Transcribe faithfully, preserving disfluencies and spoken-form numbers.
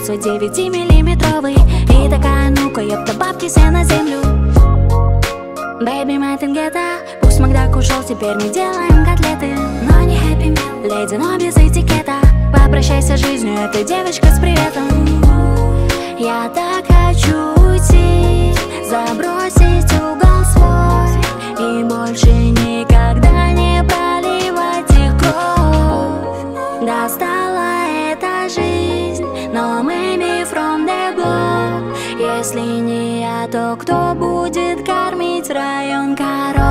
свой девятимиллиметровый. И такая, ну-ка, ёпта, бабки все на землю. Бэйби, мы гетто. Пусть Макдак ушел, теперь мы делаем котлеты. Но не хэппи мил, леди, но без этикета. Попрощайся с жизнью, эта девочка с приветом. Я так хочу уйти, забросить угол свой и больше никогда не проливать их кровь. Достала эта жизнь, но maybe from the block. Если не я, то кто будет кормить район коров?